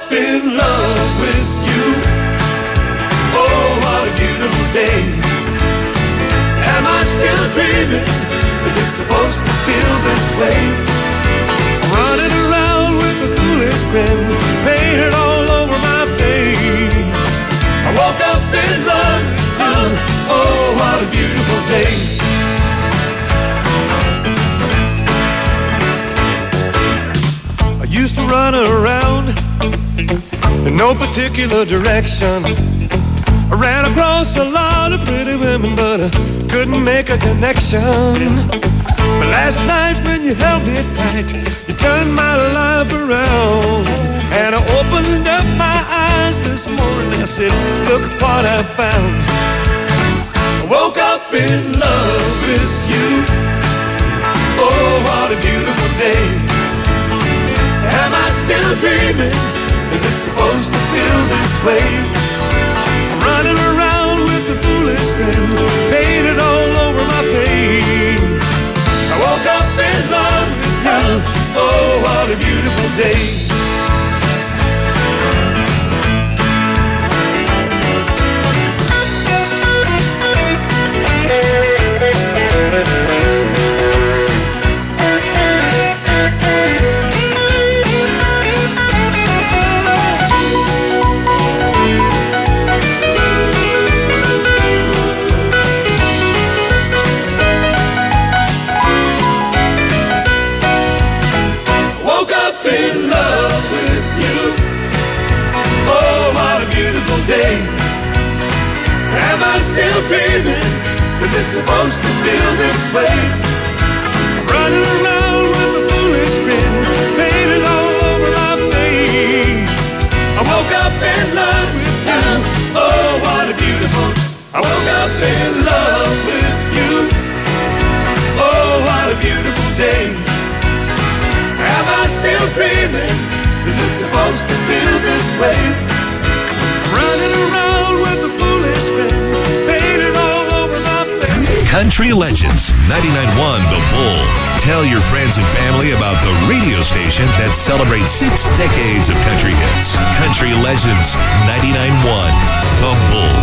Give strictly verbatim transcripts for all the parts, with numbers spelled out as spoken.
up in love with you. Oh, what a beautiful day. Am I still dreaming? Is it supposed to feel this way? I'm running around with a foolish grin painted all over my face. I woke up in love with you. Oh, what a beautiful day. I used to run around in no particular direction. I ran across a lot of pretty women, but I couldn't make a connection. But last night when you held me tight, you turned my life around. And I opened up my eyes this morning, I said, look what I found. I woke up in love with you. Oh, what a beautiful day. Am I still dreaming? Is it supposed to feel this way? I'm running around with a foolish grin painted all over my face. I woke up in love with you. Oh, what a beautiful day. In love with you. Oh, what a beautiful day. Am I still dreaming? Is it supposed to feel this way? Running around with a foolish grin painted all over my face. I woke up in love with you. Oh, what a beautiful. I woke up in love with you. Oh, what a beautiful day. Am I still dreaming? Is it supposed to feel this way? I'm running around with a foolish grin painted all over my face. Country Legends, ninety-nine point one The Bull. Tell your friends and family about the radio station that celebrates six decades of country hits. Country Legends, ninety-nine point one The Bull.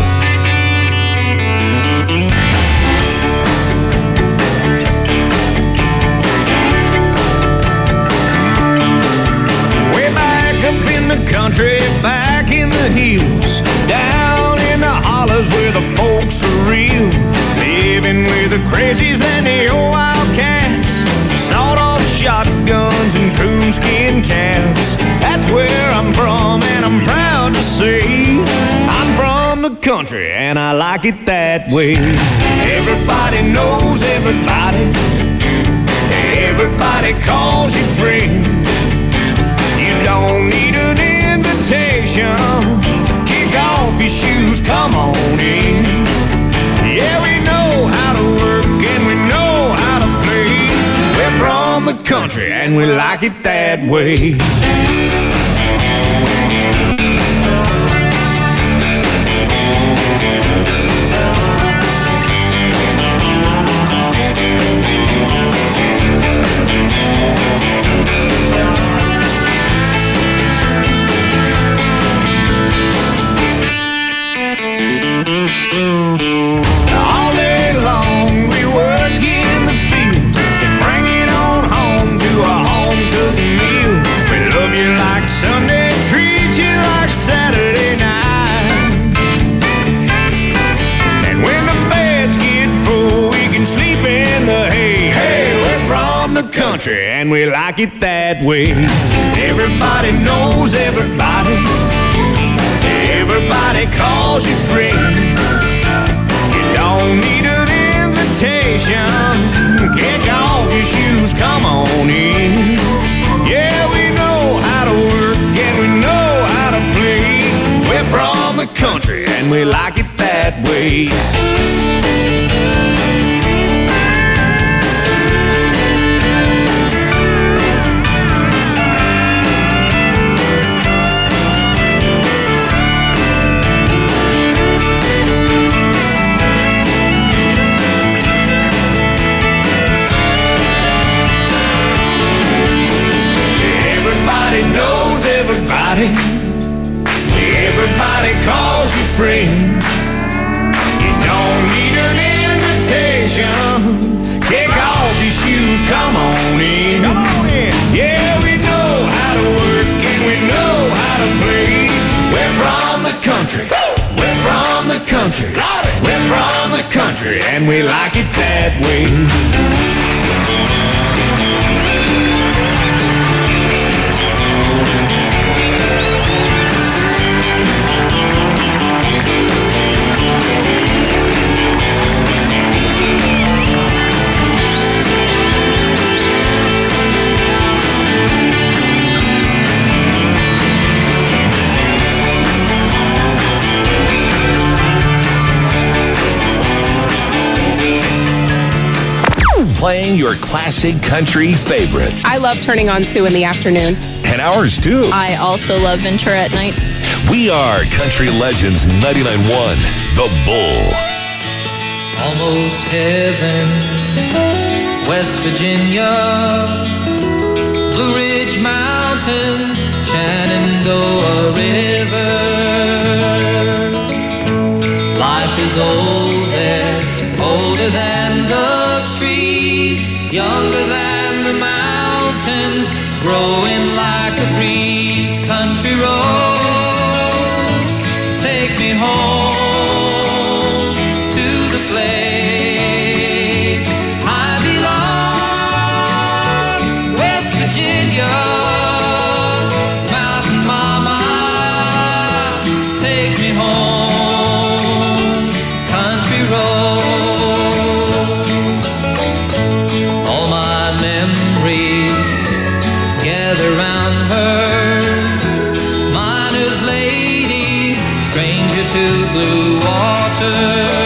Up in the country, back in the hills, down in the hollers where the folks are real, living with the crazies and the old wildcats, sawed-off shotguns and coonskin caps. That's where I'm from, and I'm proud to say I'm from the country, and I like it that way. Everybody knows everybody. Everybody calls you friend. You don't need an invitation. Kick off your shoes, come on in. Yeah, we know how to work and we know how to play. We're from the country and we like it that way. All day long we work in the fields and bring it on home to a home-cooked meal. We love you like Sunday, treat you like Saturday night. And when the beds get full, we can sleep in the hay. Hey, we're from the country and we like it that way. Everybody knows everybody. Everybody calls you friend. You don't need an invitation. Kick off your shoes, come on in. Yeah, we know how to work and we know how to play. We're from the country and we like it that way. Everybody knows everybody. friend. You don't need an invitation. Kick off your shoes, come on in. Come on in. Yeah, we know how to work and we know how to play. We're from the country. We're from the country. We're from the country and we like it that way. Playing your classic country favorites. I love turning on Sue in the afternoon. And ours too. I also love Ventura at night. We are Country Legends ninety-nine point one, The Bull. Almost heaven, West Virginia, Blue Ridge Mountains, Shenandoah River. Life is old there, older than the trees, younger than the mountains, growing like a breeze. Country roads, take me home to the place I belong. West Virginia, Mountain Mama, take me home. Country roads, all my memories gather round her. Miner's lady, stranger to blue water.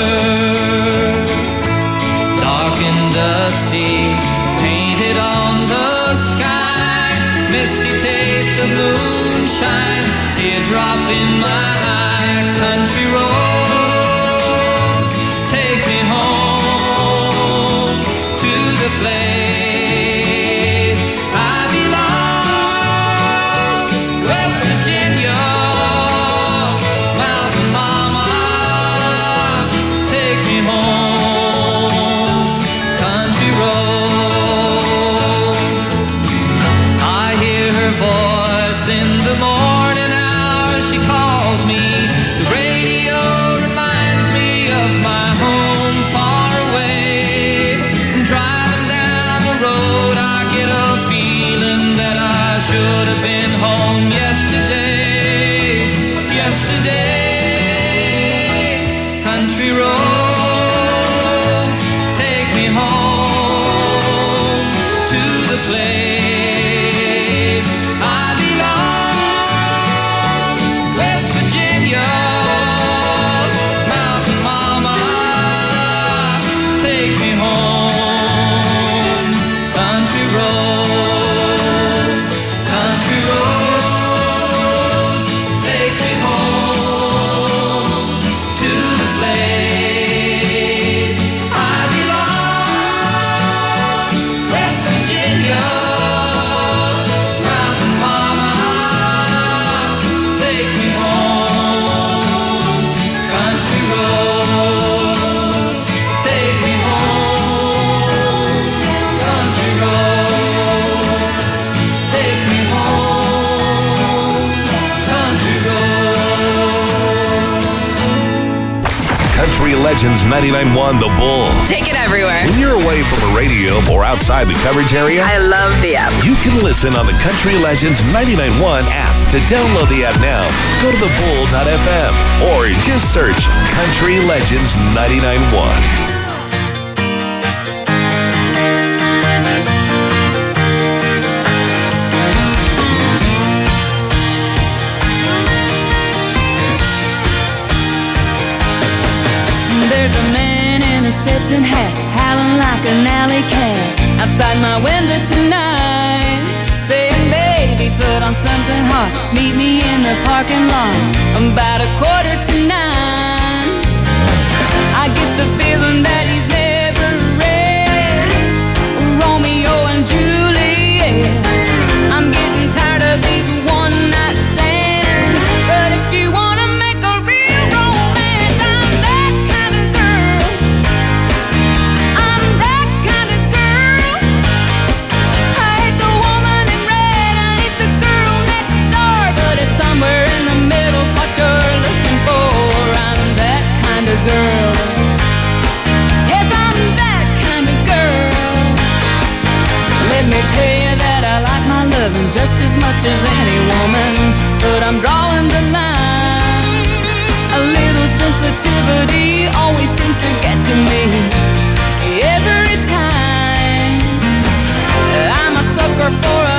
Dark and dusty, painted on the sky. Misty taste of moonshine, teardrop in my eye. Country roads, take me home to the place I belong. West Virginia, Mountain Mama, take me home. Country roads, I hear her voice in the morning hour. She calls me. The radio reminds me of my home far away. Driving down the road, I get a feeling that I should have been home yesterday. Yesterday, country roads, take me home to the place I belong. West Virginia, Mountain Mama, take me home. Country roads, country roads, take me home to the place I belong. West Virginia, Mountain Mama, take me home. Country roads, take me home. Country roads, take me home. Country roads. Country Legends ninety-nine point one, The Bull. Take it everywhere. When you're away from a radio or outside the coverage area, I love the app. you can listen on the Country Legends ninety-nine point one app. To download the app now, go to the bull dot f m or just search Country Legends ninety-nine point one. There's a man in a Stetson hat, howling like an alley cat, outside my window tonight, saying, baby, put on something hot, meet me in the parking lot, about a quarter to nine. I get the feeling that he's never read Romeo and Juliet. I'm getting tired of these one-night stands, but if you want to make a real romance, much as any woman, but I'm drawing the line. A little sensitivity always seems to get to me every time. I'm a sucker for a